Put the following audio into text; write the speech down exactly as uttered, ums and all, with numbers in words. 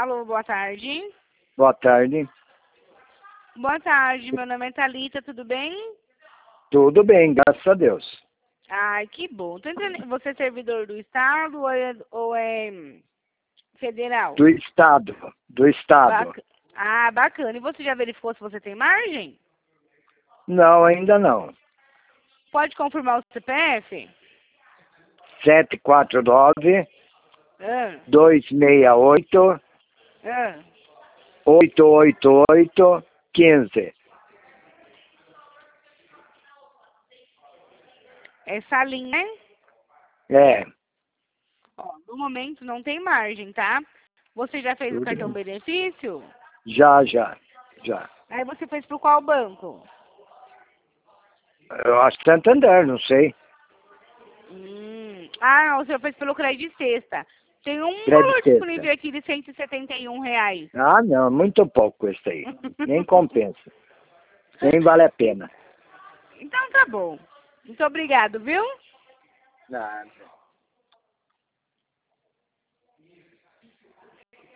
Alô, boa tarde. Boa tarde. Boa tarde, meu nome é Thalita, tudo bem? Tudo bem, graças a Deus. Ai, que bom. Tô entendendo- Você é servidor do Estado ou é, ou é federal? Do Estado. Do Estado. Bac- Ah, bacana. E você já verificou se você tem margem? Não, ainda não. Pode confirmar o C P F? sete quatro nove, Ah, dois seis oito, ah. oito oito oito, um cinco. É Salim, né? É, Ó, no momento não tem margem, tá? Você já fez o tudo cartão bem. benefício? Já, já, já. Aí você fez pro qual banco? Eu acho que Santander, não sei. Hum. Ah, não, o senhor fez pelo crédito sexta. Tem um Crédito valor sexta. disponível aqui de cento e setenta e um reais. Ah, não, muito pouco esse aí. Nem compensa. Nem vale a pena. Então tá bom. Muito obrigado, viu? Nada.